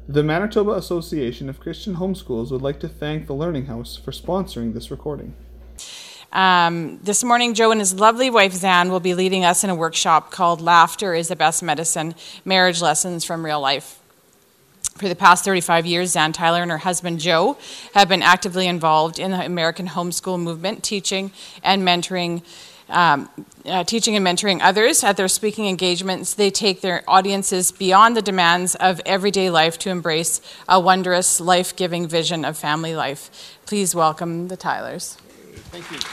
The Manitoba Association of Christian Homeschools would like to thank the Learning House for sponsoring this recording. This morning, Joe and his lovely wife, Zan, will be leading us in a workshop called Laughter is the Best Medicine, Marriage Lessons from Real Life. For the past 35 years, Zan Tyler and her husband, Joe, have been actively involved in the American homeschool movement, teaching and mentoring others. At their speaking engagements, they take their audiences beyond the demands of everyday life to embrace a wondrous, life-giving vision of family life. Please welcome the Tylers. Thank you.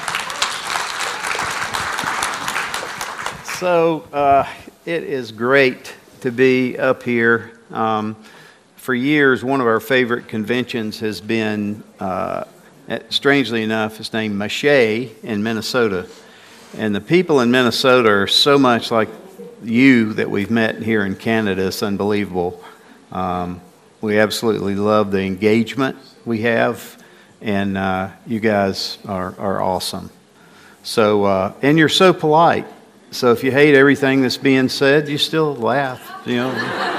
So it is great to be up here. For years, one of our favorite conventions has been, strangely enough, it's named Mache in Minnesota. And the people in Minnesota are so much like you that we've met here in Canada. It's unbelievable. We absolutely love the engagement we have, and you guys are awesome. So, and you're so polite. So if you hate everything that's being said, you still laugh, you know.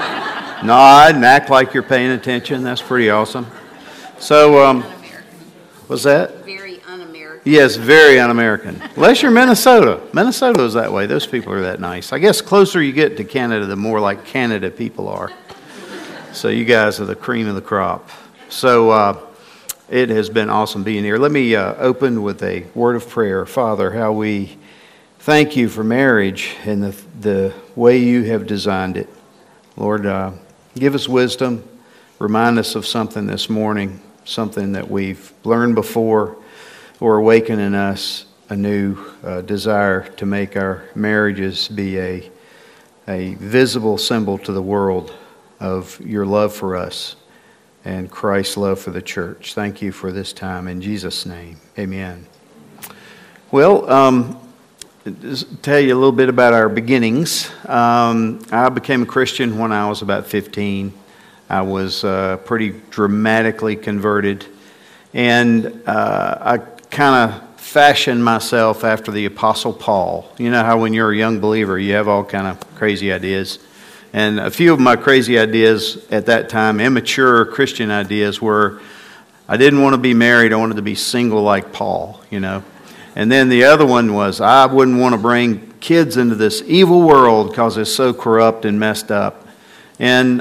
Nod and act like you're paying attention. That's pretty awesome. So, what's that? Very un-American. Yes, very un-American. Unless you're Minnesota. Minnesota is that way. Those people are that nice. I guess closer you get to Canada, the more like Canada people are. So you guys are the cream of the crop. So it has been awesome being here. Let me open with a word of prayer. Father, how we thank you for marriage and the way you have designed it. Lord, give us wisdom. Remind us of something this morning, something that we've learned before, or awaken in us a new desire to make our marriages be a visible symbol to the world of your love for us and Christ's love for the church. Thank you for this time. In Jesus' name, amen. Well, just tell you a little bit about our beginnings. I became a Christian when I was about 15. I was pretty dramatically converted, and I kind of fashioned myself after the Apostle Paul. You know how when you're a young believer, you have all kind of crazy ideas. And a few of my crazy ideas at that time, immature Christian ideas, were I didn't want to be married. I wanted to be single like Paul, you know. And then the other one was I wouldn't want to bring kids into this evil world because it's so corrupt and messed up. And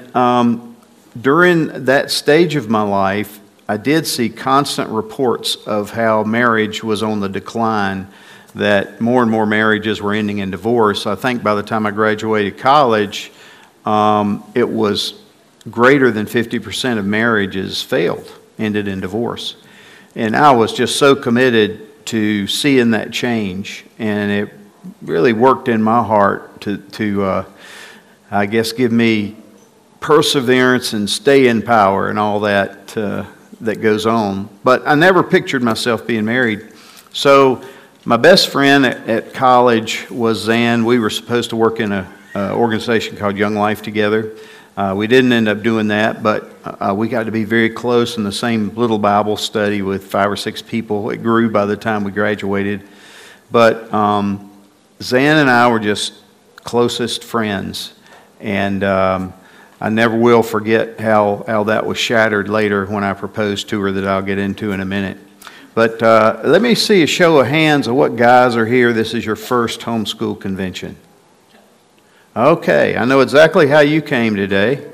during that stage of my life, I did see constant reports of how marriage was on the decline, that more and more marriages were ending in divorce. I think by the time I graduated college, it was greater than 50% of marriages ended in divorce. And I was just so committed to seeing that change, and it really worked in my heart to I guess, give me perseverance and stay in power and all that that goes on. But I never pictured myself being married. So my best friend at college was Zan. We were supposed to work in an organization called Young Life together. We didn't end up doing that, but we got to be very close in the same little Bible study with 5 or 6 people. It grew by the time we graduated. But Zan and I were just closest friends. And I never will forget how that was shattered later when I proposed to her, that I'll get into in a minute. But let me see a show of hands of what guys are here. This is your first homeschool convention. Okay, I know exactly how you came today.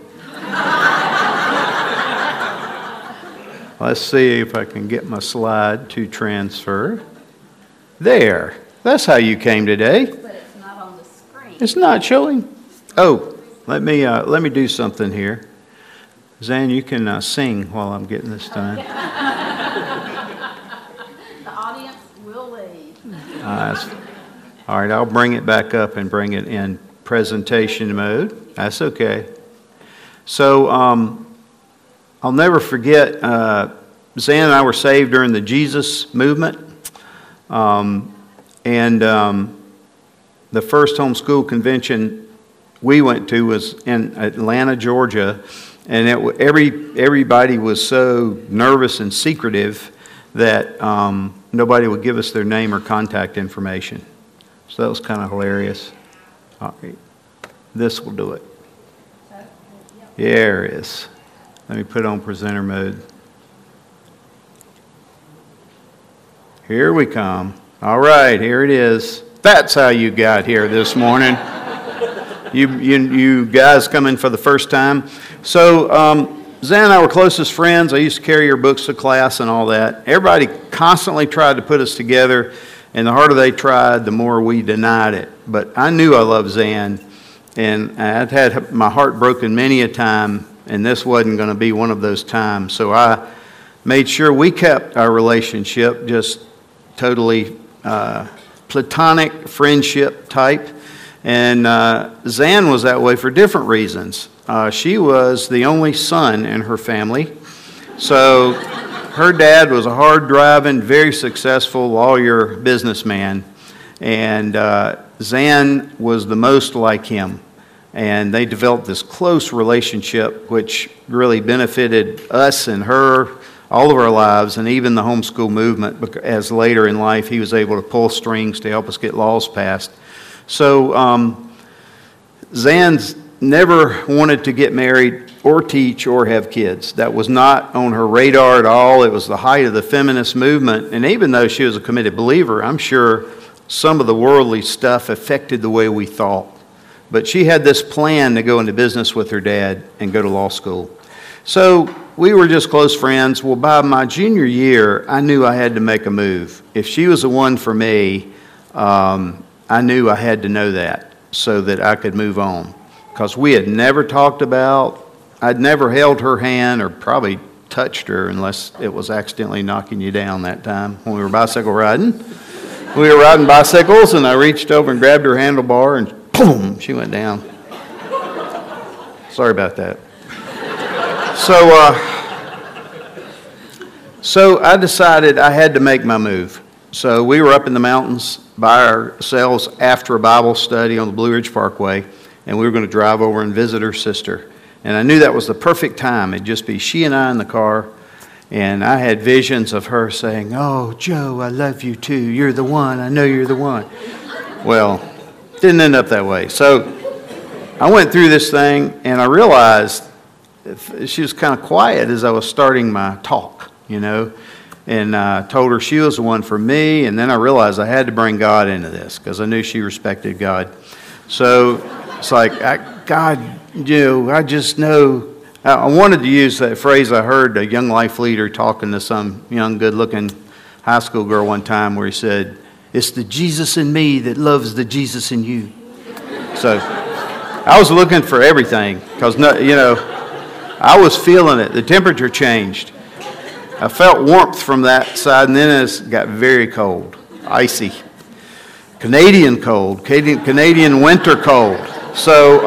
Let's see if I can get my slide to transfer. There, that's how you came today. But it's not on the screen. It's not showing. Oh, let me do something here. Zan, you can sing while I'm getting this done. The audience will lead. All right, I'll bring it back up and bring it in presentation mode. That's okay. So I'll never forget, Zan and I were saved during the Jesus movement. And the first homeschool convention we went to was in Atlanta, Georgia. And everybody was so nervous and secretive that nobody would give us their name or contact information. So that was kind of hilarious. All right. This will do it. There it is. Let me put it on presenter mode. Here we come. All right, here it is. That's how you got here this morning. You guys coming for the first time. So Zan and I were closest friends. I used to carry her books to class and all that. Everybody constantly tried to put us together, and the harder they tried, the more we denied it. But I knew I loved Zan, and I'd had my heart broken many a time, and this wasn't going to be one of those times. So I made sure we kept our relationship just totally platonic friendship type. And Zan was that way for different reasons. She was the only son in her family. So her dad was a hard-driving, very successful lawyer businessman. And Zan was the most like him. And they developed this close relationship, which really benefited us and her all of our lives, and even the homeschool movement, as later in life he was able to pull strings to help us get laws passed. So Zan's never wanted to get married or teach or have kids. That was not on her radar at all. It was the height of the feminist movement. And even though she was a committed believer, I'm sure some of the worldly stuff affected the way we thought. But she had this plan to go into business with her dad and go to law school. So we were just close friends. Well, by my junior year, I knew I had to make a move. If she was the one for me, I knew I had to know that so that I could move on. Because we had never talked about, I'd never held her hand or probably touched her unless it was accidentally knocking you down that time when we were bicycle riding. We were riding bicycles, and I reached over and grabbed her handlebar, and boom, she went down. Sorry about that. So I decided I had to make my move. So we were up in the mountains by ourselves after a Bible study on the Blue Ridge Parkway, and we were going to drive over and visit her sister. And I knew that was the perfect time. It'd just be she and I in the car, and I had visions of her saying, "Oh, Joe, I love you too. You're the one. I know you're the one." Well, didn't end up that way. So I went through this thing, and I realized she was kind of quiet as I was starting my talk, and I told her she was the one for me, and then I realized I had to bring God into this because I knew she respected God. So it's like, God, I just know. I wanted to use that phrase I heard a young life leader talking to some young, good-looking high school girl one time where he said, "It's the Jesus in me that loves the Jesus in you." So I was looking for everything because, I was feeling it. The temperature changed. I felt warmth from that side, and then it got very cold, icy. Canadian cold, Canadian winter cold. So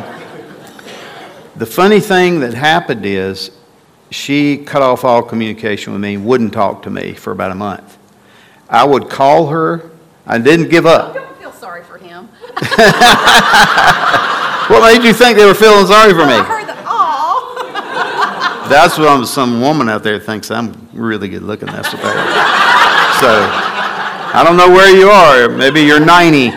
the funny thing that happened is she cut off all communication with me, wouldn't talk to me for about a month. I would call her. I didn't give up. Don't feel sorry for him. What made you think they were feeling sorry for me? I heard the aw. That's what some woman out there thinks I'm really good looking. That's what they are. So I don't know where you are. Maybe you're 90.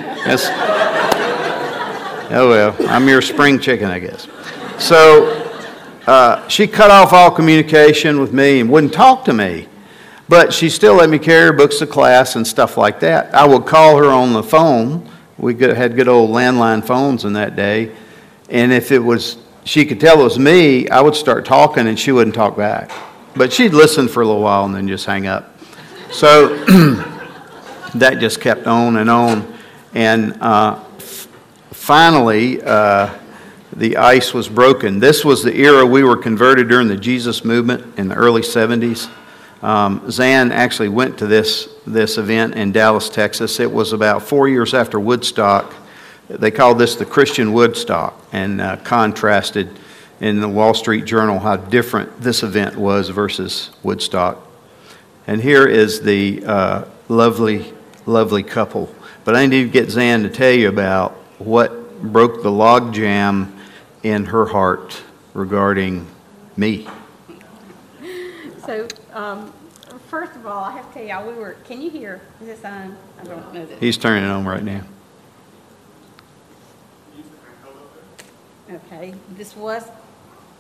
Oh well, I'm your spring chicken, I guess. So she cut off all communication with me and wouldn't talk to me. But she still let me carry her books to class and stuff like that. I would call her on the phone. We had good old landline phones in that day. And if she could tell it was me, I would start talking and she wouldn't talk back. But she'd listen for a little while and then just hang up. So that just kept on and on. And finally, the ice was broken. This was the era we were converted during the Jesus movement in the early 70s. Zan actually went to this event in Dallas, Texas. It was about 4 years after Woodstock. They called this the Christian Woodstock, and contrasted in the Wall Street Journal how different this event was versus Woodstock. And here is the lovely, lovely couple. But I need to get Zan to tell you about what broke the log jam in her heart regarding me. So, first of all, I have to tell y'all, can you hear? Is this on? I don't know that. He's turning it on right now. Okay, this was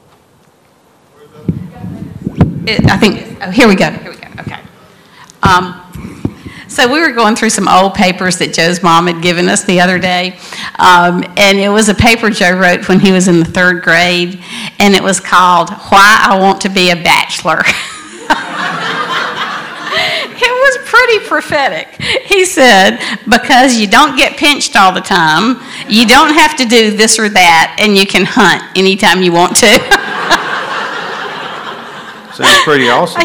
Here we go. Okay. So we were going through some old papers that Joe's mom had given us the other day, and it was a paper Joe wrote when he was in the 3rd grade, and it was called "Why I Want to Be a Bachelor." It was pretty prophetic. He said, because you don't get pinched all the time, you don't have to do this or that, and you can hunt anytime you want to. Sounds pretty awesome.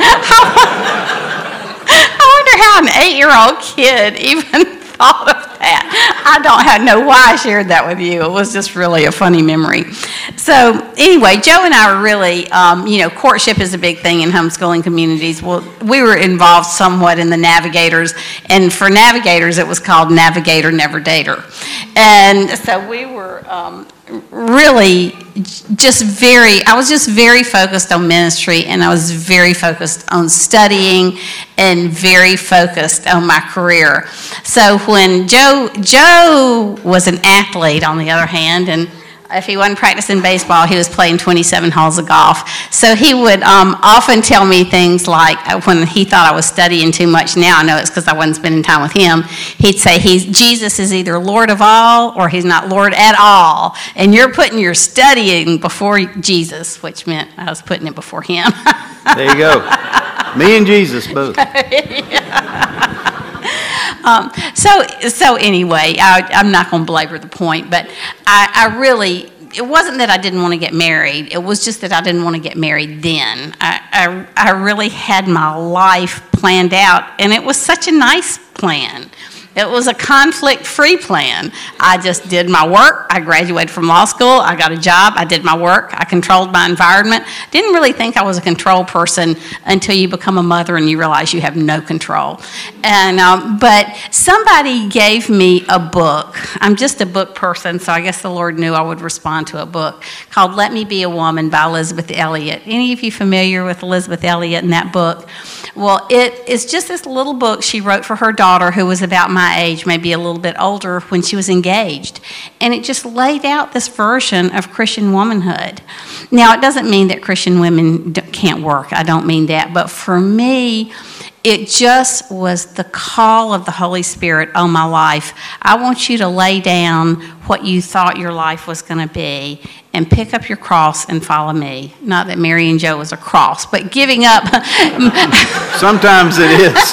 I wonder how an 8-year-old kid even thought of that. I don't know why I shared that with you. It was just really a funny memory. So anyway, Joe and I were really, courtship is a big thing in homeschooling communities. Well, we were involved somewhat in the Navigators, and for Navigators it was called Navigator Never Dater. And so we were really I was just very focused on ministry, and I was very focused on studying and very focused on my career. So when Joe was an athlete, on the other hand, and if he wasn't practicing baseball, he was playing 27 holes of golf. So he would often tell me things like, when he thought I was studying too much, now I know it's because I wasn't spending time with him, he'd say, Jesus is either Lord of all or he's not Lord at all. And you're putting your studying before Jesus, which meant I was putting it before him. There you go. Me and Jesus both. So anyway, I'm not going to belabor the point, but it wasn't that I didn't want to get married. It was just that I didn't want to get married then. I really had my life planned out, and it was such a nice plan. It was a conflict-free plan. I just did my work. I graduated from law school. I got a job. I did my work. I controlled my environment. Didn't really think I was a control person until you become a mother and you realize you have no control. And but somebody gave me a book. I'm just a book person, so I guess the Lord knew I would respond to a book called Let Me Be a Woman by Elizabeth Elliot. Any of you familiar with Elizabeth Elliot and that book? Well, it is just this little book she wrote for her daughter, who was about my age, maybe a little bit older, when she was engaged. And it just laid out this version of Christian womanhood. Now, it doesn't mean that Christian women can't work. I don't mean that. But for me, it just was the call of the Holy Spirit on my life. I want you to lay down what you thought your life was going to be and pick up your cross and follow me. Not that Mary and Joe was a cross, but giving up. Sometimes it is.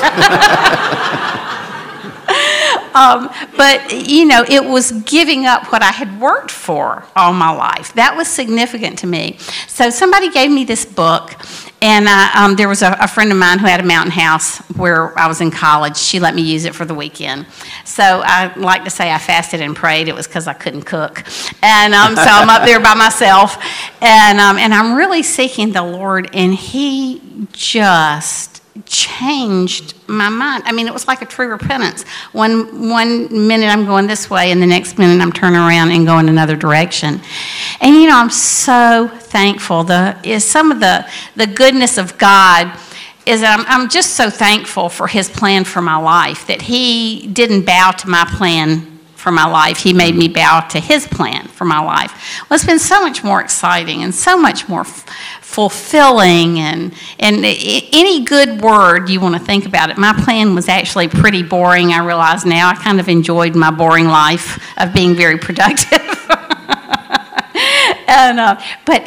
But, it was giving up what I had worked for all my life. That was significant to me. So somebody gave me this book, and there was a friend of mine who had a mountain house where I was in college. She let me use it for the weekend. So I like to say I fasted and prayed. It was because I couldn't cook. And so I'm up there by myself, and I'm really seeking the Lord, and He just changed my mind. I mean, it was like a true repentance. One minute I'm going this way, and the next minute I'm turning around and going another direction. And I'm so thankful. Some of the goodness of God is that I'm just so thankful for His plan for my life, that He didn't bow to my plan for my life. He made me bow to His plan for my life. Well, it's been so much more exciting and so much more fulfilling, and any good word you want to think about it. My plan was actually pretty boring, I realize now. I kind of enjoyed my boring life of being very productive. But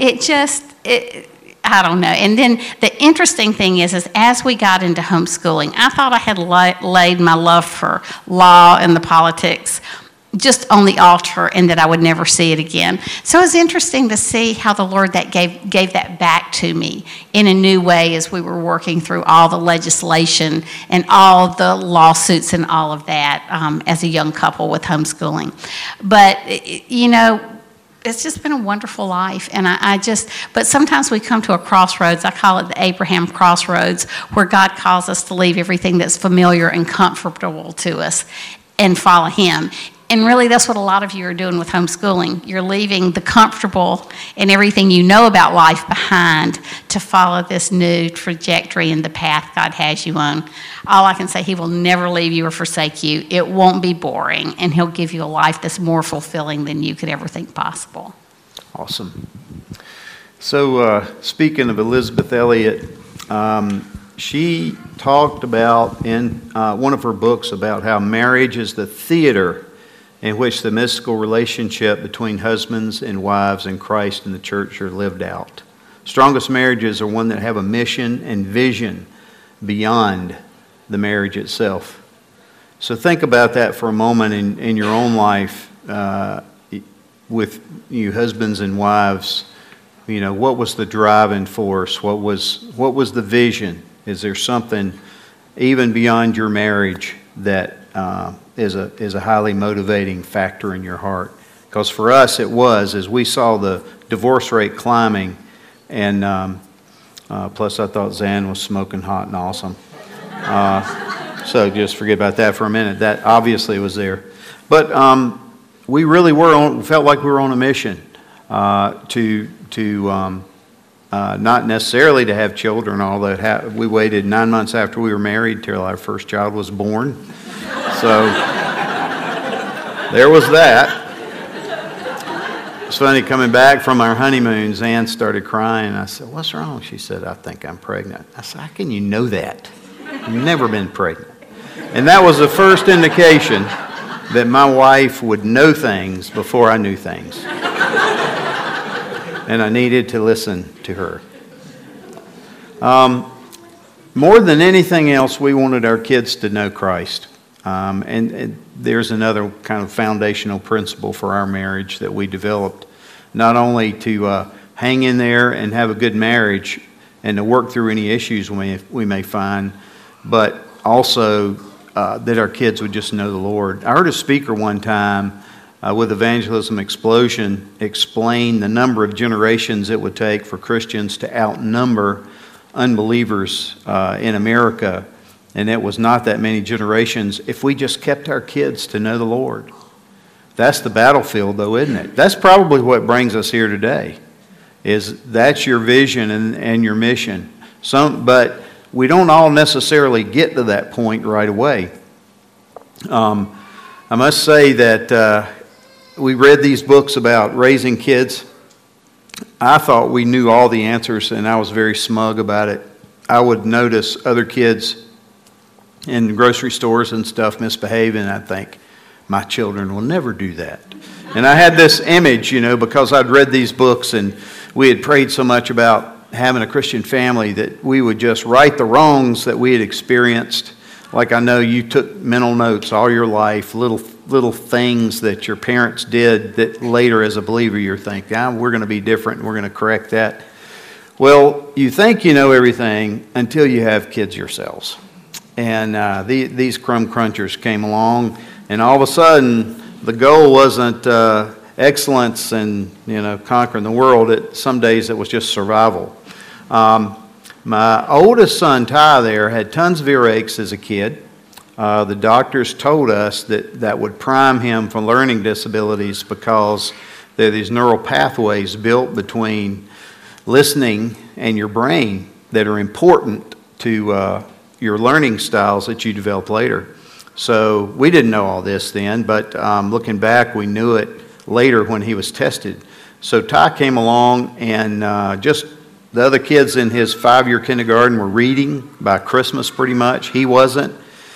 I don't know. And then the interesting thing is as we got into homeschooling, I thought I had laid my love for law and the politics just on the altar, and that I would never see it again. So it was interesting to see how the Lord gave that back to me in a new way as we were working through all the legislation and all the lawsuits and all of that as a young couple with homeschooling. But, it's just been a wonderful life, and but sometimes we come to a crossroads. I call it the Abraham crossroads, where God calls us to leave everything that's familiar and comfortable to us and follow Him. And really, that's what a lot of you are doing with homeschooling. You're leaving the comfortable and everything you know about life behind to follow this new trajectory and the path God has you on. All I can say, He will never leave you or forsake you. It won't be boring, and He'll give you a life that's more fulfilling than you could ever think possible. Awesome. So, speaking of Elizabeth Elliot, she talked about in one of her books about how marriage is the theater in which the mystical relationship between husbands and wives in Christ and the church are lived out. Strongest marriages are one that have a mission and vision beyond the marriage itself. So think about that for a moment in your own life with you husbands and wives. You know, what was the driving force? What was the vision? Is there something even beyond your marriage that is a highly motivating factor in your heart? Because for us it was, as we saw the divorce rate climbing, and plus I thought Zan was smoking hot and awesome. So just forget about that for a minute. That obviously was there. But we really felt like we were on a mission to not necessarily to have children, although we waited 9 months after we were married till our first child was born. So there was that. It's funny, coming back from our honeymoon, Zan started crying. I said, "What's wrong?" She said, "I think I'm pregnant." I said, "How can you know that? You've never been pregnant." And that was the first indication that my wife would know things before I knew things. And I needed to listen to her. More than anything else, we wanted our kids to know Christ. And there's another kind of foundational principle for our marriage that we developed. Not only to hang in there and have a good marriage and to work through any issues we may find, but also that our kids would just know the Lord. I heard a speaker one time with Evangelism Explosion explain the number of generations it would take for Christians to outnumber unbelievers in America. And it was not that many generations if we just kept our kids to know the Lord. That's the battlefield, though, isn't it? That's probably what brings us here today, is that's your vision and your mission. But we don't all necessarily get to that point right away. I must say that we read these books about raising kids. I thought we knew all the answers, and I was very smug about it. I would notice other kids in grocery stores and stuff misbehaving, and I'd think, my children will never do that. And I had this image, because I'd read these books and we had prayed so much about having a Christian family that we would just right the wrongs that we had experienced. Like I know you took mental notes all your life, little things that your parents did that later as a believer you're thinking, we're going to be different and we're going to correct that. Well, you think you know everything until you have kids yourselves. And these crumb crunchers came along, and all of a sudden the goal wasn't excellence and conquering the world. Some days it was just survival. My oldest son Ty there had tons of earaches as a kid. The doctors told us that would prime him for learning disabilities because there are these neural pathways built between listening and your brain that are important to your learning styles that you develop later. So we didn't know all this then, but looking back, we knew it later when he was tested. So Ty came along, and just the other kids in his 5-year kindergarten were reading by Christmas pretty much. He wasn't.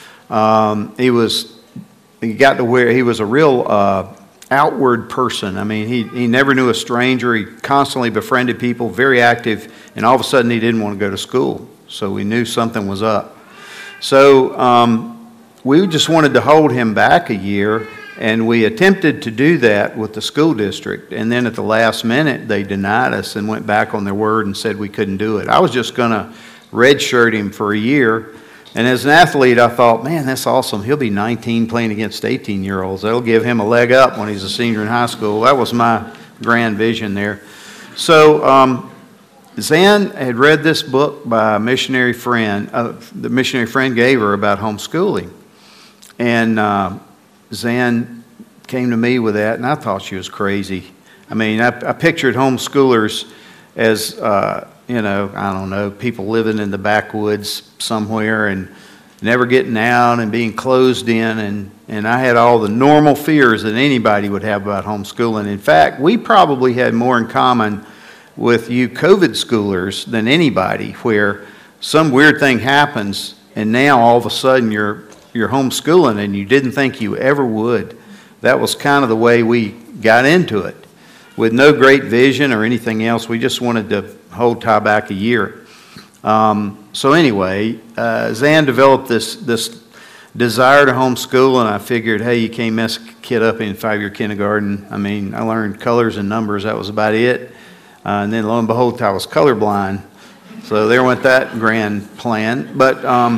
He got to where he was a real outward person. I mean, he never knew a stranger. He constantly befriended people, very active, and all of a sudden he didn't want to go to school. So we knew something was up. So we just wanted to hold him back a year, and we attempted to do that with the school district. And then at the last minute, they denied us and went back on their word and said we couldn't do it. I was just going to redshirt him for a year. And as an athlete, I thought, man, that's awesome. He'll be 19 playing against 18-year-olds. That'll give him a leg up when he's a senior in high school. That was my grand vision there. So Zan had read this book by a missionary friend. The missionary friend gave her about homeschooling. And Zan came to me with that, and I thought she was crazy. I mean, I pictured homeschoolers as, I don't know, people living in the backwoods somewhere and never getting out and being closed in. And I had all the normal fears that anybody would have about homeschooling. In fact, we probably had more in common with you COVID schoolers than anybody, where some weird thing happens and now all of a sudden you're homeschooling and you didn't think you ever would. That was kind of the way we got into it. With no great vision or anything else, we just wanted to hold Ty back a year. So anyway, Zan developed this desire to homeschool, and I figured, hey, you can't mess a kid up in 5-year kindergarten. I mean, I learned colors and numbers. That was about it. And then lo and behold, I was colorblind. So there went that grand plan. But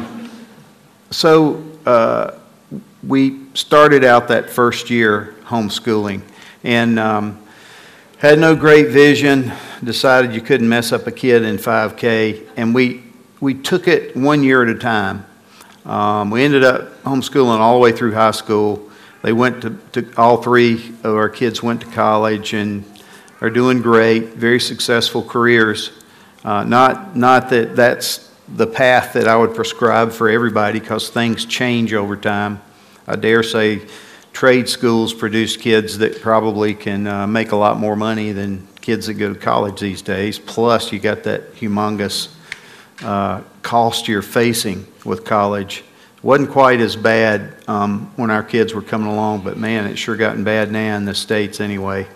we started out that first year homeschooling, and had no great vision, decided you couldn't mess up a kid in 5K, and we took it 1 year at a time. We ended up homeschooling all the way through high school. They went to all 3 of our kids went to college and are doing great, very successful careers. Not that that's the path that I would prescribe for everybody, because things change over time. I dare say trade schools produce kids that probably can make a lot more money than kids that go to college these days. Plus, you got that humongous cost you're facing with college. Wasn't quite as bad when our kids were coming along, but man, it's sure gotten bad now in the States anyway.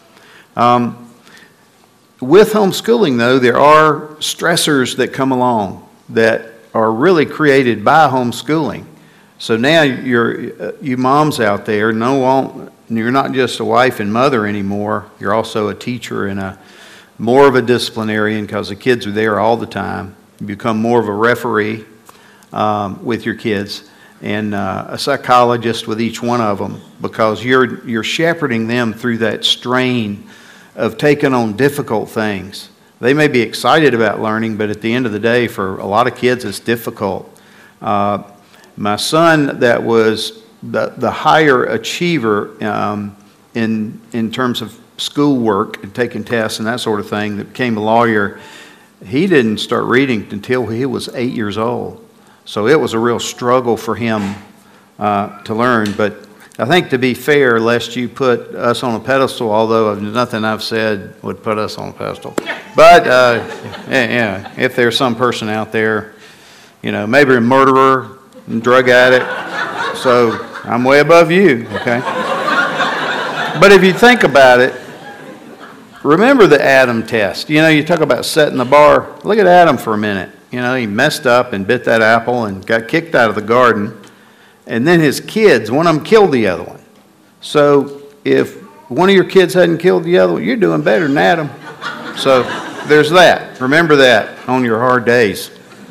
With homeschooling, though, there are stressors that come along that are really created by homeschooling. So now you moms out there, you're not just a wife and mother anymore. You're also a teacher and more of a disciplinarian, because the kids are there all the time. You become more of a referee with your kids, and a psychologist with each one of them, because you're shepherding them through that strain of taking on difficult things. They may be excited about learning, but at the end of the day, for a lot of kids, it's difficult. My son, that was the higher achiever in terms of schoolwork and taking tests and that sort of thing, that became a lawyer, he didn't start reading until he was 8 years old. So it was a real struggle for him to learn. But I think, to be fair, lest you put us on a pedestal, although nothing I've said would put us on a pedestal. But yeah, if there's some person out there, maybe a murderer, drug addict, so I'm way above you, okay? But if you think about it, remember the Adam test. You talk about setting the bar. Look at Adam for a minute. He messed up and bit that apple and got kicked out of the garden. And then his kids, one of them killed the other one. So if one of your kids hadn't killed the other one, you're doing better than Adam. So there's that. Remember that on your hard days.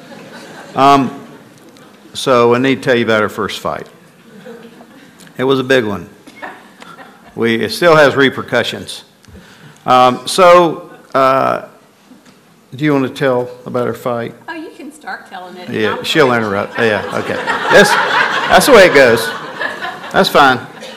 So I need to tell you about our first fight. It was a big one. It still has repercussions. Do you want to tell about our fight? Oh, you can start telling it. Yeah, she'll interrupt. Yeah, okay. That's the way it goes. That's fine.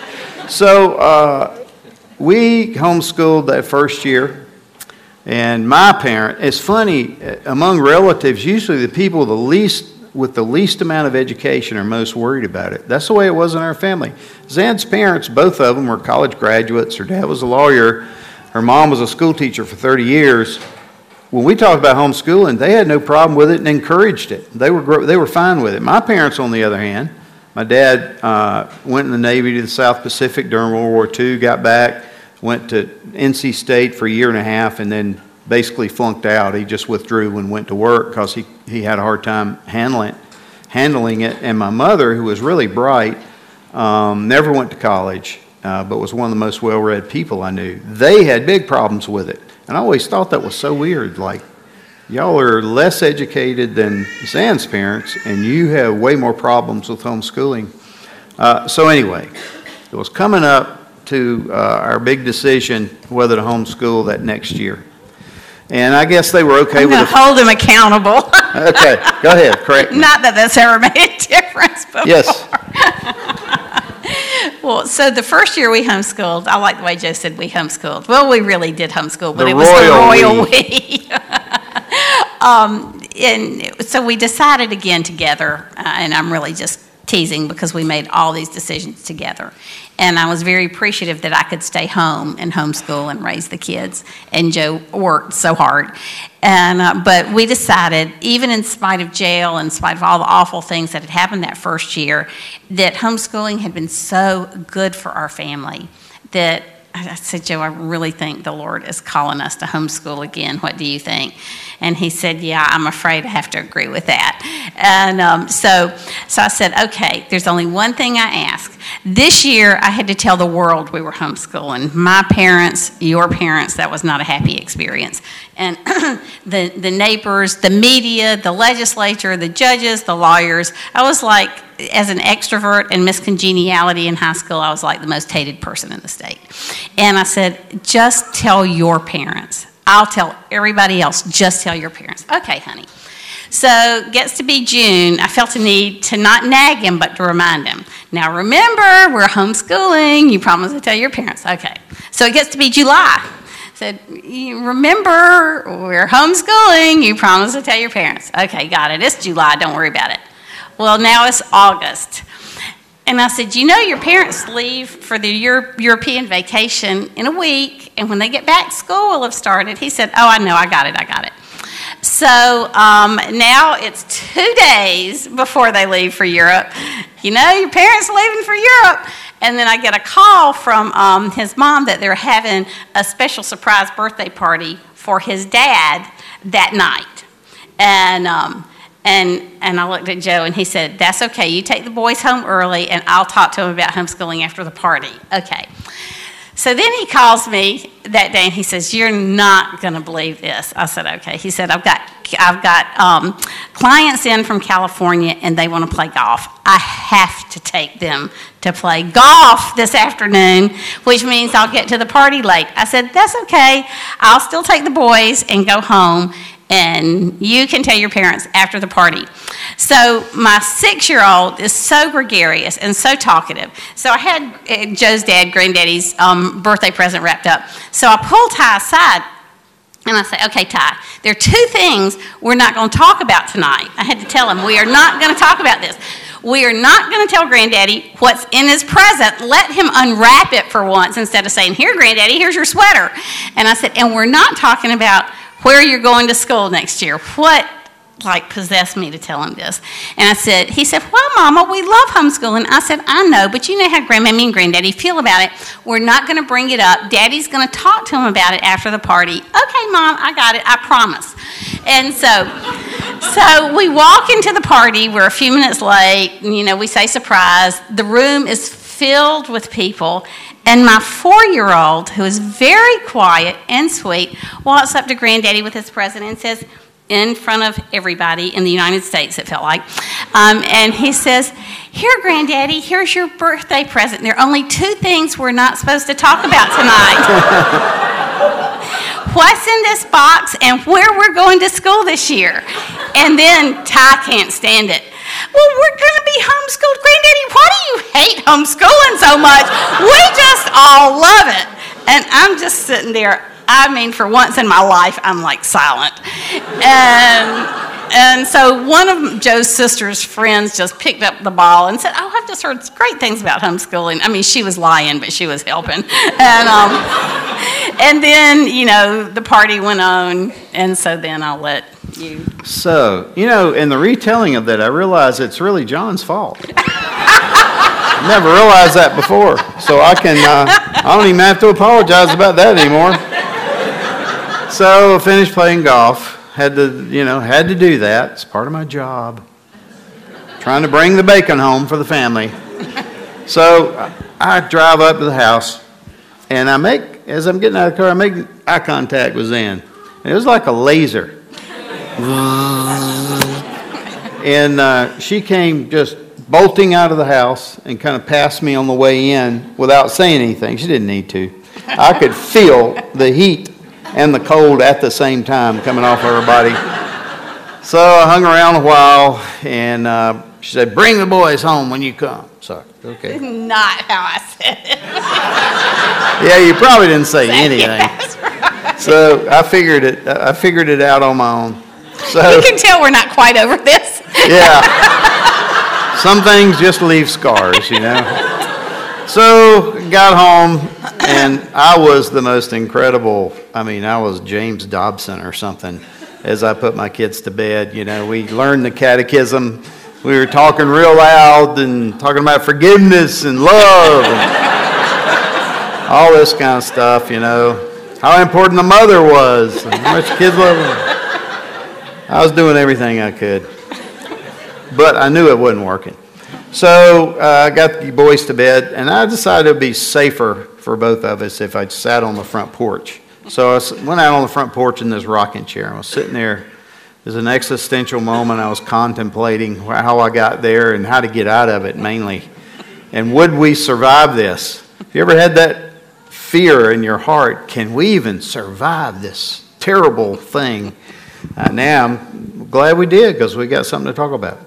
So we homeschooled that first year, and my parent, it's funny, among relatives, usually the people with the least amount of education are most worried about it. That's the way it was in our family. Zan's parents, both of them, were college graduates. Her dad was a lawyer. Her mom was a school teacher for 30 years. When we talked about homeschooling, they had no problem with it and encouraged it. They were fine with it. My parents, on the other hand, my dad went in the Navy to the South Pacific during World War II, got back, went to NC State for a year and a half, and then basically flunked out. He just withdrew and went to work because he had a hard time handling it. And my mother, who was really bright, never went to college, but was one of the most well-read people I knew. They had big problems with it. And I always thought that was so weird. Like, y'all are less educated than Zan's parents, and you have way more problems with homeschooling. So anyway, it was coming up to our big decision whether to homeschool that next year. And I guess they were okay with it. I'm going to hold him accountable. Okay, go ahead, correct me. Not that that's ever made a difference before. Yes. Well, so the first year we homeschooled, I like the way Joe said we homeschooled. Well, we really did homeschool, but it was the royal we. And so we decided again together, and I'm really just teasing because we made all these decisions together. And I was very appreciative that I could stay home and homeschool and raise the kids. And Joe worked so hard. And but we decided, even in spite of jail, in spite of all the awful things that had happened that first year, that homeschooling had been so good for our family that I said, Joe, I really think the Lord is calling us to homeschool again. What do you think? And he said, yeah, I'm afraid I have to agree with that. And so I said, okay, there's only one thing I ask. This year, I had to tell the world we were homeschooling. My parents, your parents, that was not a happy experience. And the neighbors, the media, the legislature, the judges, the lawyers, I was like, as an extrovert and Miss Congeniality in high school, I was like the most hated person in the state. And I said, just tell your parents. I'll tell everybody else, just tell your parents. Okay, honey. So gets to be June. I felt a need to not nag him, but to remind him. Now remember, we're homeschooling. You promised to tell your parents. Okay. So it gets to be July. Said, remember, we're homeschooling. You promised to tell your parents. Okay, got it. It's July. Don't worry about it. Well, now it's August. And I said, you know, your parents leave for the European vacation in a week, and when they get back, school will have started. He said, oh, I know, I got it. So now it's 2 days before they leave for Europe. You know, your parents are leaving for Europe. And then I get a call from his mom that they're having a special surprise birthday party for his dad that night. And I looked at Joe, and he said, that's okay. You take the boys home early, and I'll talk to them about homeschooling after the party. Okay. So then he calls me that day, and he says, you're not going to believe this. I said, okay. He said, I've got clients in from California, and they want to play golf. I have to take them to play golf this afternoon, which means I'll get to the party late. I said, that's okay. I'll still take the boys and go home, and you can tell your parents after the party. So my 6-year-old is so gregarious and so talkative. So I had Joe's dad, Granddaddy's birthday present wrapped up. So I pulled Ty aside, and I said, okay, Ty, there are 2 things we're not going to talk about tonight. I had to tell him, we are not going to talk about this. We are not going to tell Granddaddy what's in his present. Let him unwrap it for once instead of saying, here, Granddaddy, here's your sweater. And I said, and we're not talking about where you're going to school next year. What possessed me to tell him this? And he said, well, Mama, we love homeschooling. I said, I know, but you know how Grandmammy and Granddaddy feel about it. We're not going to bring it up. Daddy's going to talk to him about it after the party. Okay, Mom, I got it. I promise. And so we walk into the party. We're a few minutes late. And, we say surprise. The room is filled with people. And my 4-year-old, who is very quiet and sweet, walks up to Granddaddy with his present and says, in front of everybody in the United States, it felt like, and he says, here, Granddaddy, here's your birthday present. There are only 2 things we're not supposed to talk about tonight. What's in this box and where we're going to school this year. And then Ty can't stand it. Well, we're going to be homeschooled. Granddaddy, why do you hate homeschooling so much? We just all love it. And I'm just sitting there. I mean, for once in my life, I'm like silent. And so one of Joe's sister's friends just picked up the ball and said, oh, I've just heard great things about homeschooling. I mean, she was lying, but she was helping. And then, the party went on. And so then I'll let you. So, in the retelling of that, I realize it's really John's fault. Never realized that before. So I don't even have to apologize about that anymore. So I finished playing golf. Had to do that. It's part of my job. Trying to bring the bacon home for the family. So I drive up to the house, and as I'm getting out of the car, I make eye contact with Zan. And it was like a laser. And she came just bolting out of the house and kind of passed me on the way in without saying anything. She didn't need to. I could feel the heat and the cold at the same time coming off of her body. So I hung around a while, and she said, bring the boys home when you come. So, okay. This is not how I said it. Yeah, you probably didn't say anything. Yes, right. So I figured it out on my own. So you can tell we're not quite over this. Yeah. Some things just leave scars, you know. So, got home, and I was the most incredible, I was James Dobson or something as I put my kids to bed. You know, we learned the catechism. We were talking real loud and talking about forgiveness and love and all this kind of stuff, you know. How important the mother was and how much kids love her. I was doing everything I could. But I knew it wasn't working. So I got the boys to bed, and I decided it would be safer for both of us if I sat on the front porch. So I went out on the front porch in this rocking chair. I was sitting there. It was an existential moment. I was contemplating how I got there and how to get out of it mainly. And would we survive this? Have you ever had that fear in your heart? Can we even survive this terrible thing? Now I'm glad we did because we got something to talk about.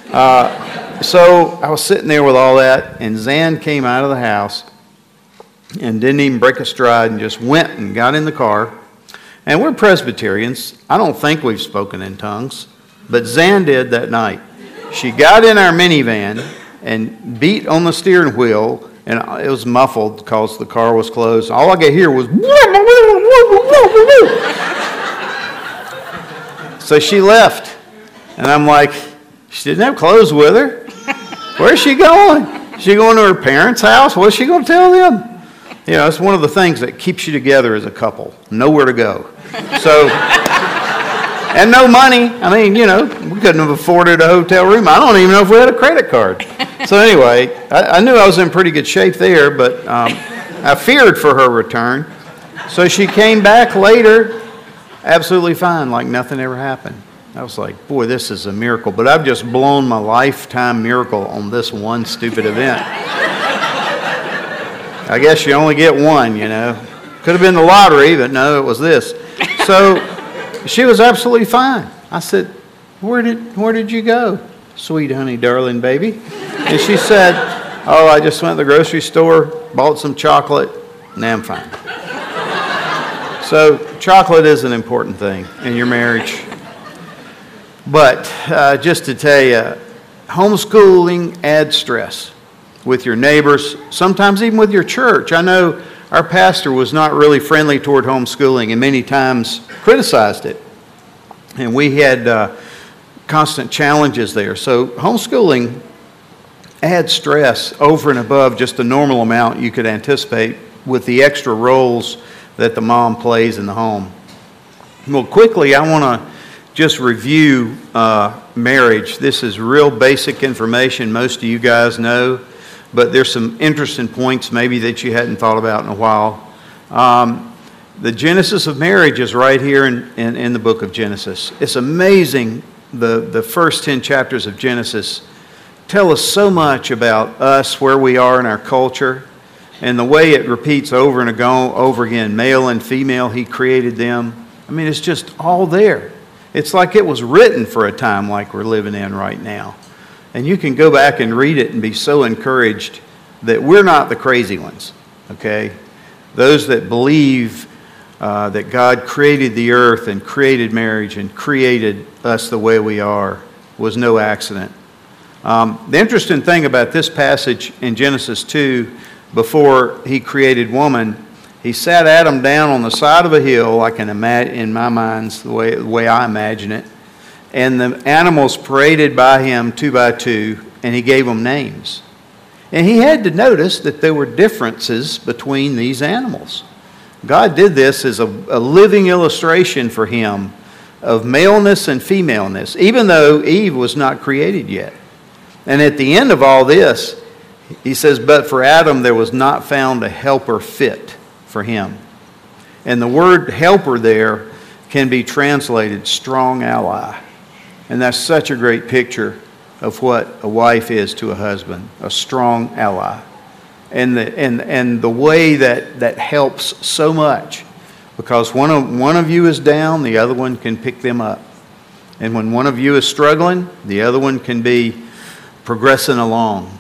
So I was sitting there with all that, and Zan came out of the house and didn't even break a stride and just went and got in the car. And we're Presbyterians. I don't think we've spoken in tongues, but Zan did that night. She got in our minivan and beat on the steering wheel, and it was muffled because the car was closed. All I could hear was... So she left, and I'm like, she didn't have clothes with her. Where's she going? Is she going to her parents' house? What's she going to tell them? You know, it's one of the things that keeps you together as a couple. Nowhere to go. So, and no money. I mean, you know, we couldn't have afforded a hotel room. I don't even know if we had a credit card. So anyway, I knew I was in pretty good shape there, but I feared for her return. So she came back later, absolutely fine, like nothing ever happened. I was like, boy, this is a miracle. But I've just blown my lifetime miracle on this one stupid event. I guess you only get one, you know. Could have been the lottery, but no, it was this. So she was absolutely fine. I said, where did you go, sweet honey, darling baby? And she said, oh, I just went to the grocery store, bought some chocolate, now I'm fine. So chocolate is an important thing in your marriage. But just to tell you, homeschooling adds stress with your neighbors, sometimes even with your church. I know our pastor was not really friendly toward homeschooling and many times criticized it. And we had constant challenges there. So homeschooling adds stress over and above just the normal amount you could anticipate with the extra roles that the mom plays in the home. Well, quickly, I want to just review marriage. This is real basic information most of you guys know, but there's some interesting points maybe that you hadn't thought about in a while. The genesis of marriage is right here in the book of Genesis. It's amazing. The first 10 chapters of Genesis tell us so much about us, where we are in our culture, and the way it repeats over and over again, male and female, he created them. I mean, it's just all there. It's like it was written for a time like we're living in right now. And you can go back and read it and be so encouraged that we're not the crazy ones, okay? Those that believe that God created the earth and created marriage and created us the way we are was no accident. The interesting thing about this passage in Genesis 2, before he created woman, he sat Adam down on the side of a hill, like in my mind's the way I imagine it, and the animals paraded by him 2 by 2, and he gave them names. And he had to notice that there were differences between these animals. God did this as a living illustration for him of maleness and femaleness, even though Eve was not created yet. And at the end of all this, he says, but for Adam there was not found a helper fit for him. And the word helper there can be translated strong ally. And that's such a great picture of what a wife is to a husband, a strong ally. And the way that helps so much, because one of you is down, the other one can pick them up. And when one of you is struggling, the other one can be progressing along.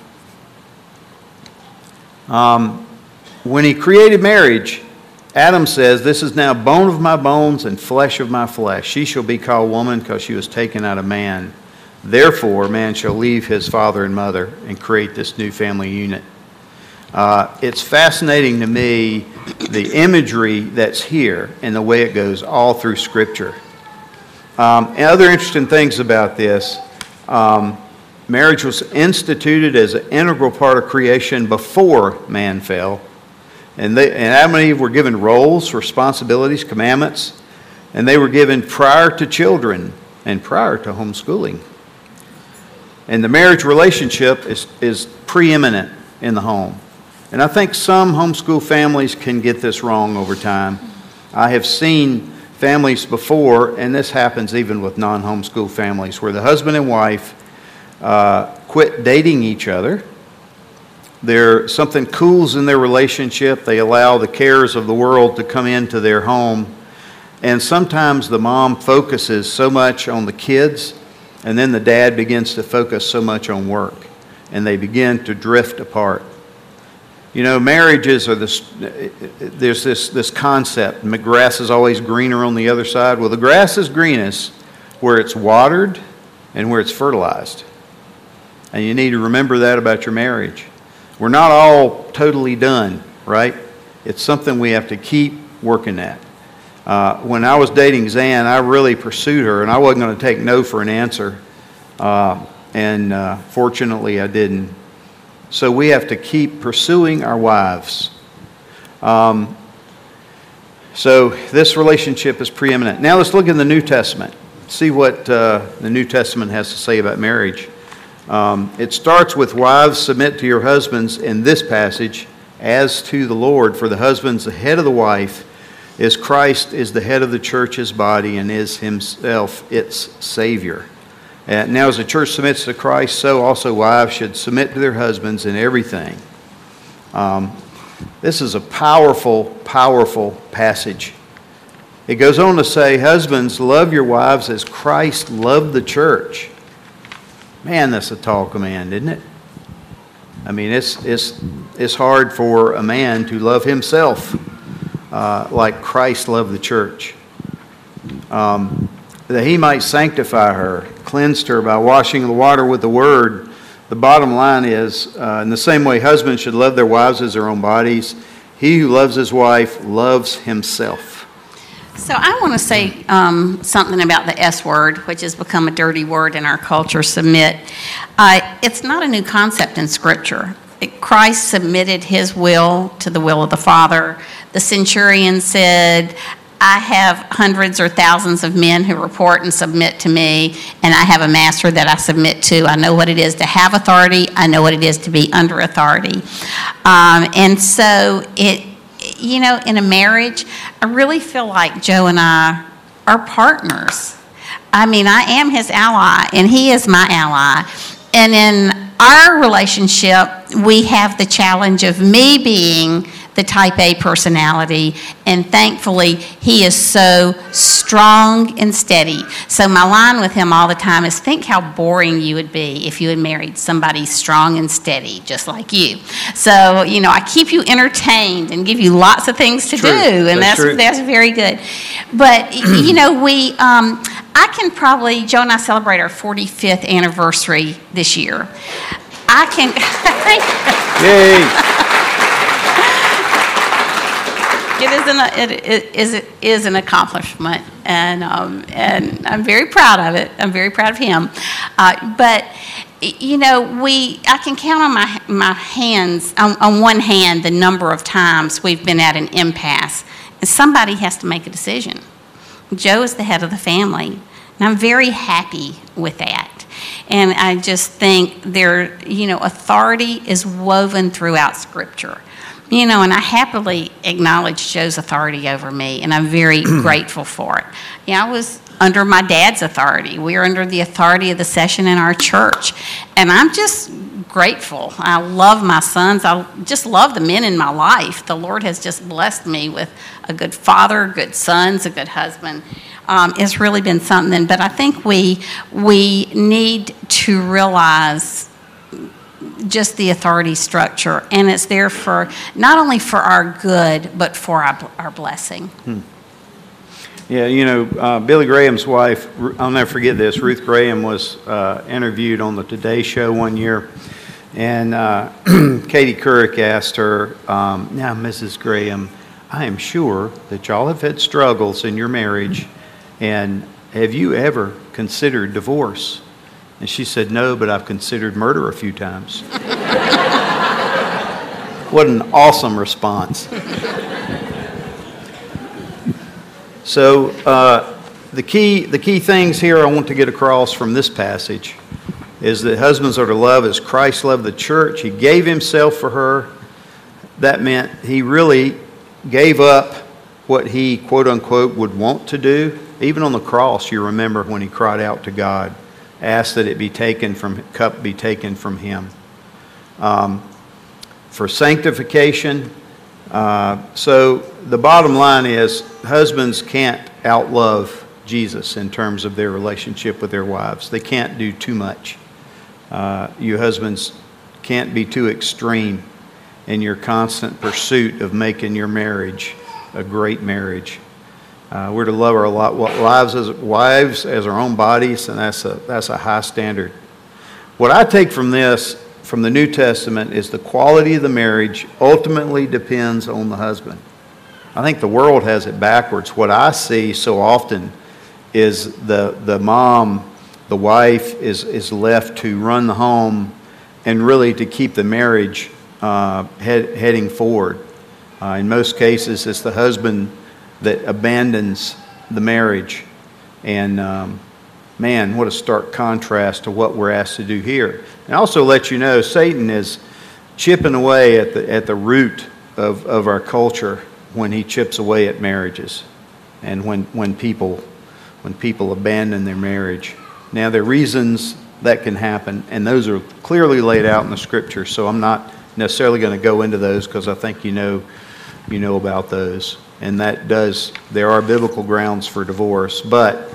When he created marriage, Adam says, this is now bone of my bones and flesh of my flesh. She shall be called woman because she was taken out of man. Therefore, man shall leave his father and mother and create this new family unit. It's fascinating to me, the imagery that's here and the way it goes all through Scripture. And other interesting things about this, marriage was instituted as an integral part of creation before man fell. And Adam and Eve were given roles, responsibilities, commandments, and they were given prior to children and prior to homeschooling. And the marriage relationship is preeminent in the home. And I think some homeschool families can get this wrong over time. I have seen families before, and this happens even with non-homeschool families, where the husband and wife quit dating each other. Something cools in their relationship. They allow the cares of the world to come into their home. And sometimes the mom focuses so much on the kids, and then the dad begins to focus so much on work, and they begin to drift apart. You know, marriages are there's this concept, the grass is always greener on the other side. Well, the grass is greenest where it's watered and where it's fertilized. And you need to remember that about your marriage. We're not all totally done, right? It's something we have to keep working at. When I was dating Zan, I really pursued her, and I wasn't going to take no for an answer. Fortunately, I didn't. So we have to keep pursuing our wives. So this relationship is preeminent. Now let's look in the New Testament. See what the New Testament has to say about marriage. It starts with, wives, submit to your husbands in this passage as to the Lord. For the husband's the head of the wife, as Christ is the head of the church's body and is himself its Savior. Now as the church submits to Christ, so also wives should submit to their husbands in everything. This is a powerful, powerful passage. It goes on to say, husbands, love your wives as Christ loved the church. Man, that's a tall command, isn't it? I mean, it's hard for a man to love himself like Christ loved the church. That he might sanctify her, cleansed her by washing the water with the word. The bottom line is, in the same way husbands should love their wives as their own bodies, he who loves his wife loves himself. So I want to say something about the S word, which has become a dirty word in our culture, submit. It's not a new concept in Scripture. Christ submitted his will to the will of the Father. The centurion said, I have hundreds or thousands of men who report and submit to me, and I have a master that I submit to. I know what it is to have authority. I know what it is to be under authority. And so in a marriage, I really feel like Joe and I are partners. I mean, I am his ally, and he is my ally. And in our relationship, we have the challenge of me being the type A personality, and thankfully he is so strong and steady. So my line with him all the time is, think how boring you would be if you had married somebody strong and steady just like you. So I keep you entertained and give you lots of things to do, and that's very good. But I can probably, Joe and I celebrate our 45th anniversary this year. Yay! It is an accomplishment, and I'm very proud of it. I'm very proud of him. But I can count on my hands on one hand the number of times we've been at an impasse, and somebody has to make a decision. Joe is the head of the family, and I'm very happy with that. And I just think authority is woven throughout Scripture. And I happily acknowledge Joe's authority over me, and I'm very grateful for it. I was under my dad's authority. We are under the authority of the session in our church, and I'm just grateful. I love my sons. I just love the men in my life. The Lord has just blessed me with a good father, good sons, a good husband. It's really been something, but I think we need to realize just the authority structure, and it's there for not only for our good, but for our blessing. Yeah, Billy Graham's wife, I'll never forget this, Ruth Graham was interviewed on the Today Show one year, and Katie Couric asked her, now, Mrs. Graham, I am sure that y'all have had struggles in your marriage, and have you ever considered divorce? And she said, no, but I've considered murder a few times. What an awesome response. So the key things here I want to get across from this passage is that husbands are to love as Christ loved the church. He gave himself for her. That meant he really gave up what he, quote unquote, would want to do. Even on the cross, you remember when he cried out to God, asked that it be taken from cup be taken from him. For sanctification, so the bottom line is husbands can't outlove Jesus in terms of their relationship with their wives. They can't do too much. You husbands can't be too extreme in your constant pursuit of making your marriage a great marriage. We're to love our wives as our own bodies, and that's a high standard. What I take from this, from the New Testament, is the quality of the marriage ultimately depends on the husband. I think the world has it backwards. What I see so often is the mom, the wife, is left to run the home and really to keep the marriage heading forward. In most cases, it's the husband that abandons the marriage. And man, what a stark contrast to what we're asked to do here. And also let you know, Satan is chipping away at the root of our culture when he chips away at marriages and when people abandon their marriage. Now, there are reasons that can happen, and those are clearly laid out in the Scripture, so I'm not necessarily going to go into those because I think you know about those. And there are biblical grounds for divorce, but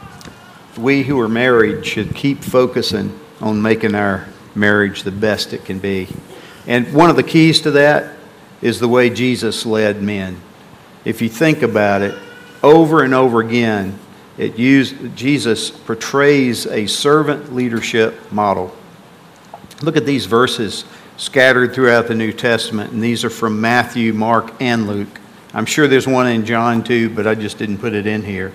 we who are married should keep focusing on making our marriage the best it can be. And one of the keys to that is the way Jesus led men. If you think about it, over and over again, Jesus portrays a servant leadership model. Look at these verses scattered throughout the New Testament, and these are from Matthew, Mark, and Luke. I'm sure there's one in John too, but I just didn't put it in here.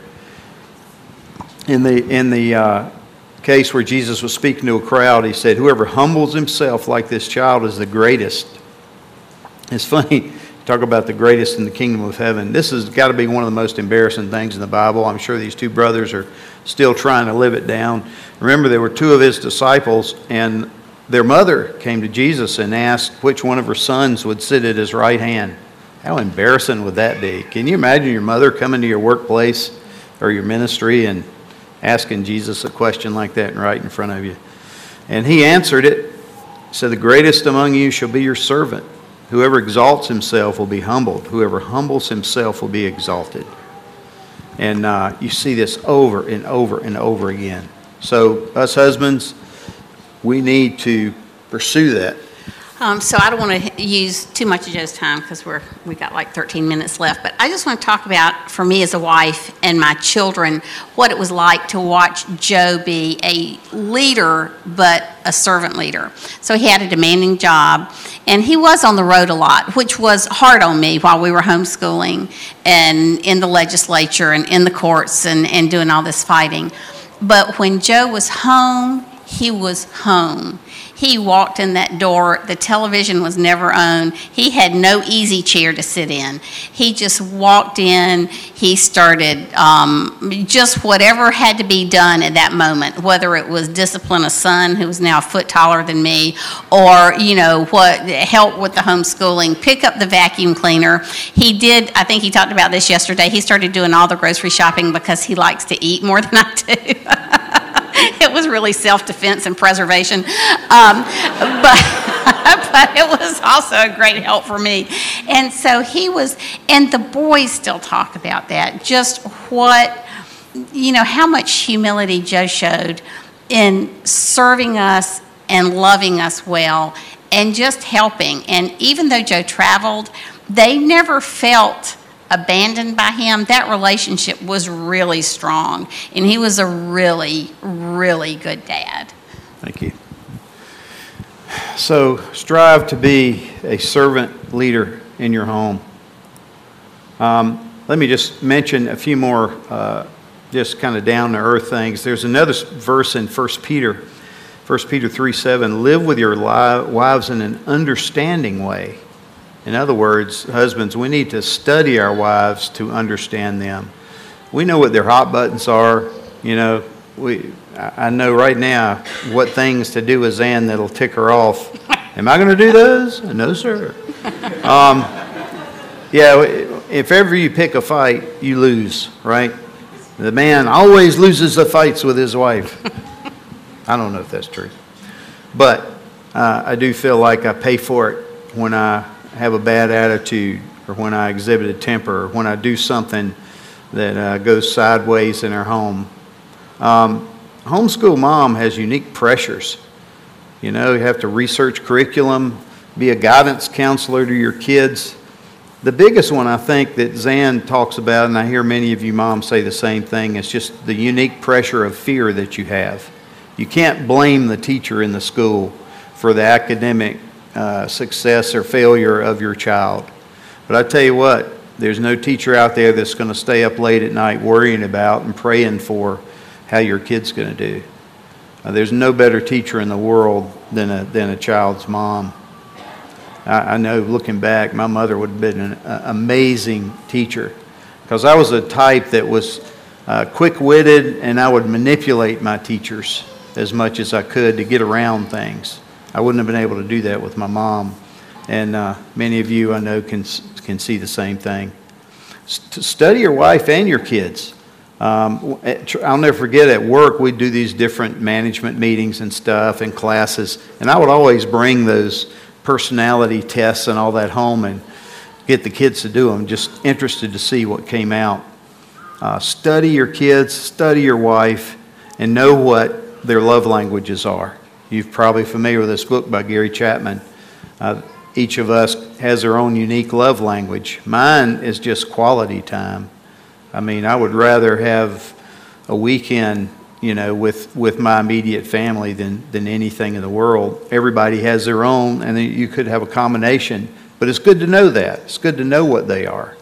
In the case where Jesus was speaking to a crowd, he said, whoever humbles himself like this child is the greatest. It's funny, talk about the greatest in the kingdom of heaven. This has got to be one of the most embarrassing things in the Bible. I'm sure these two brothers are still trying to live it down. Remember, there were two of his disciples, and their mother came to Jesus and asked which one of her sons would sit at his right hand. How embarrassing would that be? Can you imagine your mother coming to your workplace or your ministry and asking Jesus a question like that right in front of you? And he answered it, said, the greatest among you shall be your servant. Whoever exalts himself will be humbled. Whoever humbles himself will be exalted. And you see this over and over and over again. So us husbands, we need to pursue that. So I don't want to use too much of Joe's time because we got like 13 minutes left. But I just want to talk about, for me as a wife and my children, what it was like to watch Joe be a leader, but a servant leader. So he had a demanding job, and he was on the road a lot, which was hard on me while we were homeschooling and in the legislature and in the courts and doing all this fighting. But when Joe was home, he was home. He walked in that door. The television was never on. He had no easy chair to sit in. He just walked in. He started just whatever had to be done at that moment, whether it was discipline a son who was now a foot taller than me, or, help with the homeschooling, pick up the vacuum cleaner. He did, I think he talked about this yesterday, he started doing all the grocery shopping because he likes to eat more than I do. It was really self-defense and preservation, but it was also a great help for me. And so he was, and the boys still talk about that, just how much humility Joe showed in serving us and loving us well and just helping. And even though Joe traveled, they never felt abandoned by him. That relationship was really strong, and he was a really, really good dad. Thank you. So strive to be a servant leader in your home. Let me just mention a few more just kind of down-to-earth things. There's another verse in 1 Peter 3:7, live with your wives in an understanding way. In other words, husbands, we need to study our wives to understand them. We know what their hot buttons are. You know, I know right now what things to do with Zan that'll tick her off. Am I going to do those? No, sir. Yeah, if ever you pick a fight, you lose, right? The man always loses the fights with his wife. I don't know if that's true. But I do feel like I pay for it when I have a bad attitude or when I exhibit a temper or when I do something that goes sideways in our home. Homeschool mom has unique pressures. You know, you have to research curriculum, be a guidance counselor to your kids. The biggest one I think that Zan talks about, and I hear many of you moms say the same thing, is just the unique pressure of fear that you have. You can't blame the teacher in the school for the academic success or failure of your child. But I tell you what, there's no teacher out there that's going to stay up late at night worrying about and praying for how your kid's going to do. There's no better teacher in the world than a child's mom. I know looking back, my mother would have been an amazing teacher because I was a type that was quick-witted, and I would manipulate my teachers as much as I could to get around things. I wouldn't have been able to do that with my mom. And many of you I know can see the same thing. Study your wife and your kids. I'll never forget at work we do these different management meetings and stuff and classes, and I would always bring those personality tests and all that home and get the kids to do them, just interested to see what came out. Study your kids, study your wife, and know what their love languages are. You're probably familiar with this book by Gary Chapman. Each of us has our own unique love language. Mine is just quality time. I mean, I would rather have a weekend, you know, with my immediate family than anything in the world. Everybody has their own, and you could have a combination. But it's good to know that. It's good to know what they are.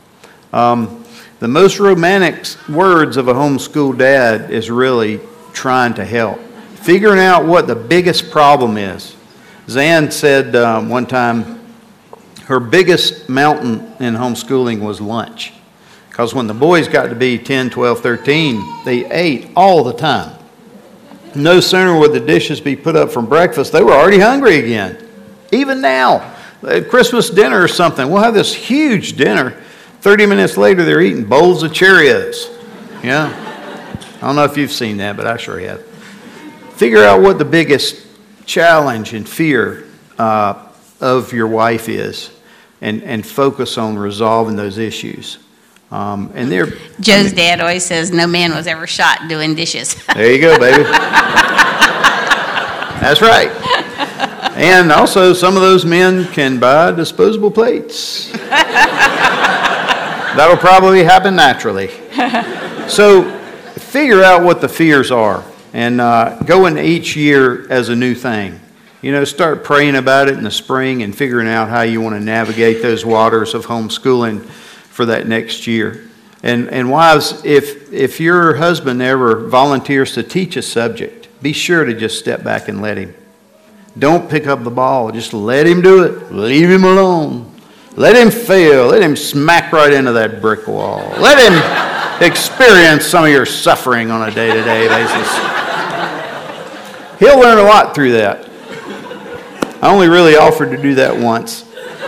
The most romantic words of a homeschool dad is really trying to help. Figuring out what the biggest problem is. Zan said one time her biggest mountain in homeschooling was lunch. Because when the boys got to be 10, 12, 13, they ate all the time. No sooner would the dishes be put up from breakfast, they were already hungry again. Even now, at Christmas dinner or something, we'll have this huge dinner. 30 minutes later, they're eating bowls of Cheerios. Yeah? I don't know if you've seen that, but I sure have. Figure out what the biggest challenge and fear of your wife is and focus on resolving those issues. Joe's dad always says no man was ever shot doing dishes. There you go, baby. That's right. And also, some of those men can buy disposable plates. That'll probably happen naturally. So, figure out what the fears are and go into each year as a new thing. You know, start praying about it in the spring and figuring out how you want to navigate those waters of homeschooling for that next year. And wives, if your husband ever volunteers to teach a subject, be sure to just step back and let him. Don't pick up the ball. Just let him do it. Leave him alone. Let him fail. Let him smack right into that brick wall. Let him experience some of your suffering on a day-to-day basis. He'll learn a lot through that. I only really offered to do that once.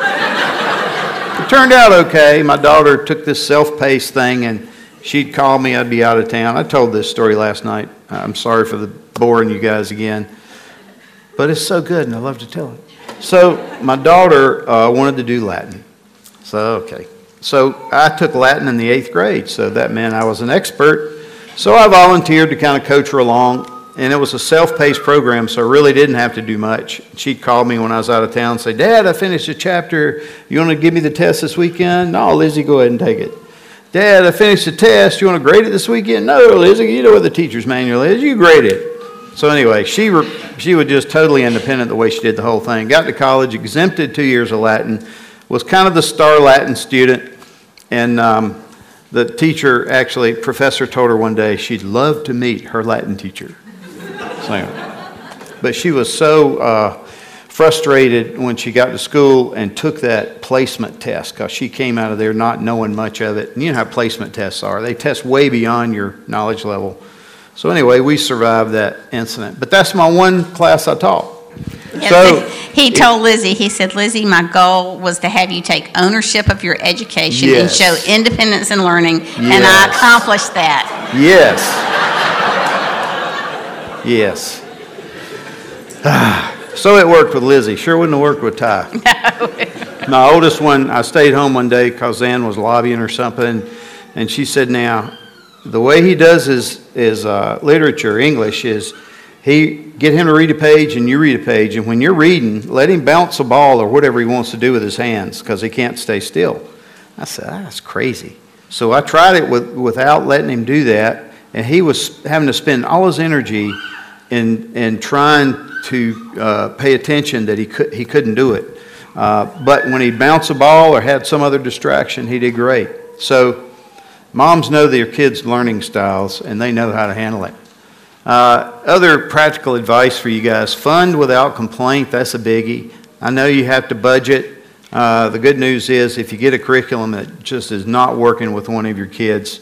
It turned out okay. My daughter took this self-paced thing, and she'd call me. I'd be out of town. I told this story last night. I'm sorry for boring you guys again. But it's so good, and I love to tell it. So my daughter wanted to do Latin. So, okay. So I took Latin in the 8th grade, so that meant I was an expert. So I volunteered to kind of coach her along, And it was a self-paced program, so I really didn't have to do much. She'd call me when I was out of town and say, Dad, I finished a chapter. You want to give me the test this weekend? No, Lizzie, go ahead and take it. Dad, I finished the test. You want to grade it this weekend? No, Lizzie, you know what the teacher's manual is. You grade it. So anyway, she was just totally independent the way she did the whole thing. Got to college, exempted 2 years of Latin, was kind of the star Latin student. And the teacher, actually, professor told her one day she'd love to meet her Latin teacher. But she was so frustrated when she got to school and took that placement test because she came out of there not knowing much of it. And you know how placement tests are. They test way beyond your knowledge level. So anyway, we survived that incident. But that's my one class I taught. Yes, So he told Lizzie, he said, Lizzie, my goal was to have you take ownership of your education and Yes. show independence in learning, and Yes. I accomplished that. Yes. Yes. So it worked with Lizzie. Sure wouldn't have worked with Ty. No. My oldest one, I stayed home one day because Zan was lobbying or something, and she said, now, the way he does his literature, English, is get him to read a page and you read a page, and when you're reading, let him bounce a ball or whatever he wants to do with his hands because he can't stay still. I said, that's crazy. So I tried it without letting him do that, and he was having to spend all his energy in trying to pay attention that he couldn't do it. But when he'd bounce a ball or had some other distraction, he did great. So moms know their kids' learning styles, and they know how to handle it. Other practical advice for you guys: fund without complaint. That's a biggie. I know you have to budget. The good news is if you get a curriculum that just is not working with one of your kids,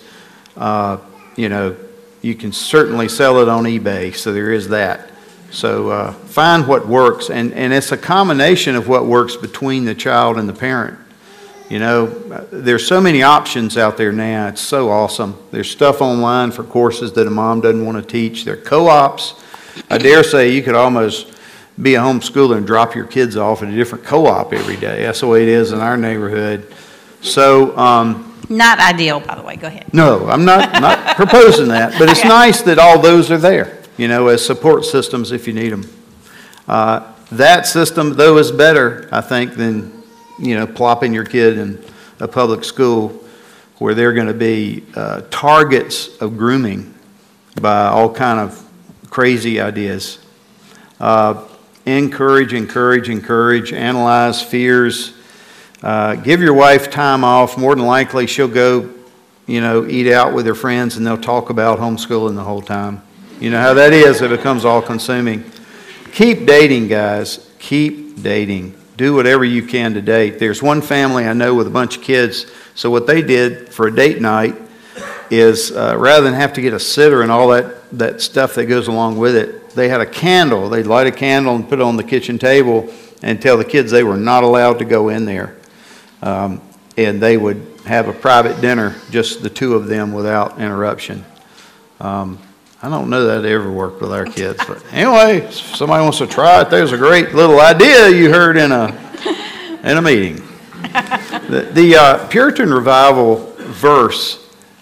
you can certainly sell it on eBay, so there is that. So find what works, and it's a combination of what works between the child and the parent. There's so many options out there now. It's so awesome. There's stuff online for courses that a mom doesn't want to teach. There are co-ops. I dare say you could almost be a homeschooler and drop your kids off at a different co-op every day. That's the way it is in our neighborhood. So Not ideal, by the way. Go ahead. no, I'm not proposing that, but it's nice that all those are there, as support systems if you need them. That system, though, is better, I think, than, plopping your kid in a public school where they're going to be targets of grooming by all kind of crazy ideas. Encourage, analyze fears. Give your wife time off. More than likely, she'll go, eat out with her friends, and they'll talk about homeschooling the whole time. You know how that is. It becomes all-consuming. Keep dating, guys. Keep dating. Do whatever you can to date. There's one family I know with a bunch of kids. So what they did for a date night is rather than have to get a sitter and all that stuff that goes along with it, they had a candle. They'd light a candle and put it on the kitchen table and tell the kids they were not allowed to go in there. And they would have a private dinner, just the two of them, without interruption. I don't know that it ever worked with our kids, but anyway, if somebody wants to try it, there's a great little idea you heard in a meeting. The Puritan Revival verse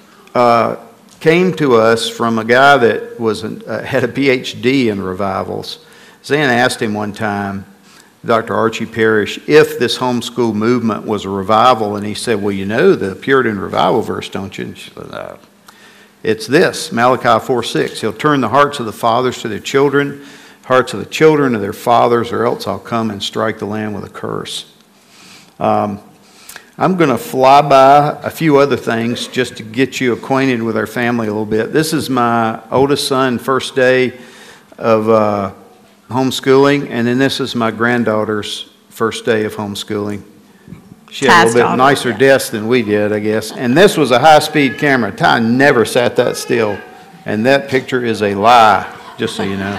came to us from a guy that had a PhD in revivals. Zan asked him one time, Dr. Archie Parrish, if this homeschool movement was a revival, and he said, well, the Puritan Revival verse, don't you? And she said, no. It's this, Malachi 4:6. He'll turn the hearts of the fathers to their children, hearts of the children to their fathers, or else I'll come and strike the land with a curse. I'm going to fly by a few other things just to get you acquainted with our family a little bit. This is my oldest son, first day of homeschooling, and then this is my granddaughter's first day of homeschooling. She had a little bit nicer desk than we did, I guess. And this was a high-speed camera. Ty never sat that still. And that picture is a lie, just so you know.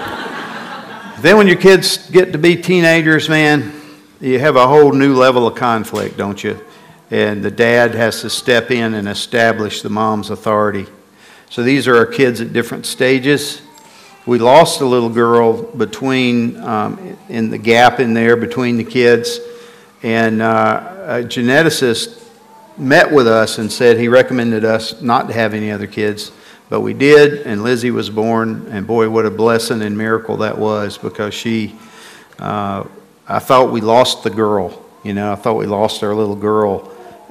Then when your kids get to be teenagers, man, you have a whole new level of conflict, don't you? And the dad has to step in and establish the mom's authority. So these are our kids at different stages. We lost a little girl in the gap in there between the kids. And a geneticist met with us and said he recommended us not to have any other kids. But we did, and Lizzie was born, and boy, what a blessing and miracle that was, because I thought we lost the girl. I thought we lost our little girl,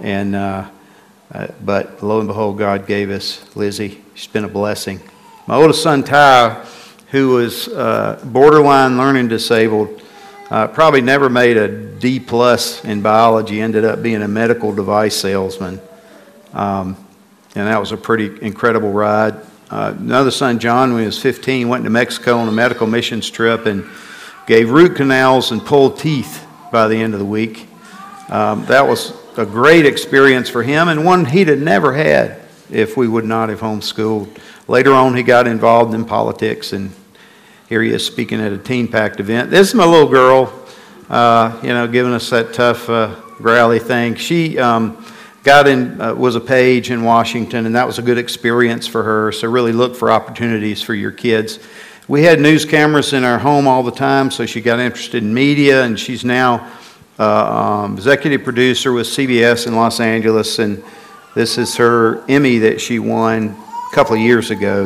but lo and behold, God gave us Lizzie. She's been a blessing. My oldest son, Ty, who was borderline learning disabled, probably never made a D+ in biology, ended up being a medical device salesman. And that was a pretty incredible ride. Another son, John, when he was 15, went to Mexico on a medical missions trip and gave root canals and pulled teeth by the end of the week. That was a great experience for him, and one he'd have never had if we would not have homeschooled. Later on, he got involved in politics, and here he is speaking at a Teen Pact event. This is my little girl, giving us that tough, growly thing. She was a page in Washington, and that was a good experience for her, so really look for opportunities for your kids. We had news cameras in our home all the time, so she got interested in media, and she's now executive producer with CBS in Los Angeles, and this is her Emmy that she won a couple of years ago.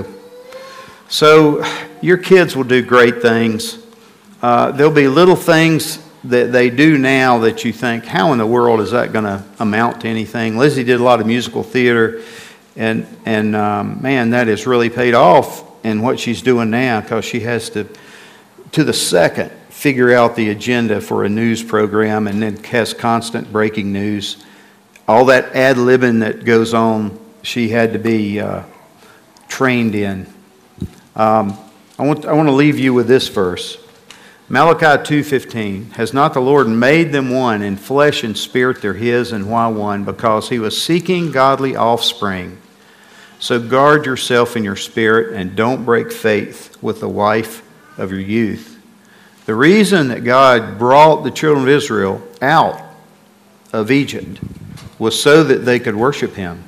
So your kids will do great things. There'll be little things that they do now that you think, how in the world is that going to amount to anything? Lizzie did a lot of musical theater, and man, that has really paid off in what she's doing now, because she has to the second, figure out the agenda for a news program, and then has constant breaking news. All that ad-libbing that goes on, she had to be trained in. I want to leave you with this verse. Malachi 2:15, has not the Lord made them one in flesh and spirit? They're his, and why one? Because he was seeking godly offspring. So guard yourself in your spirit, and don't break faith with the wife of your youth. The reason that God brought the children of Israel out of Egypt was so that they could worship him.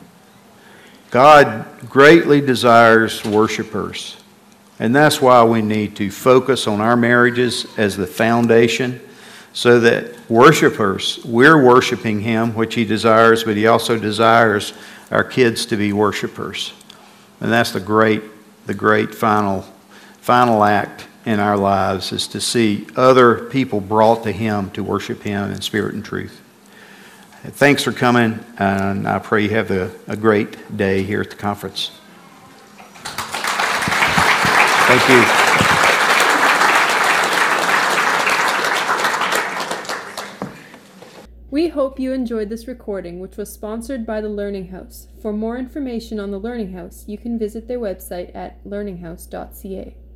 God greatly desires worshipers. And that's why we need to focus on our marriages as the foundation, so that worshipers, we're worshiping him, which he desires, but he also desires our kids to be worshipers. And that's the great final act in our lives, is to see other people brought to him to worship him in spirit and truth. Thanks for coming, and I pray you have a great day here at the conference. Thank you. We hope you enjoyed this recording, which was sponsored by the Learning House. For more information on the Learning House, you can visit their website at learninghouse.ca.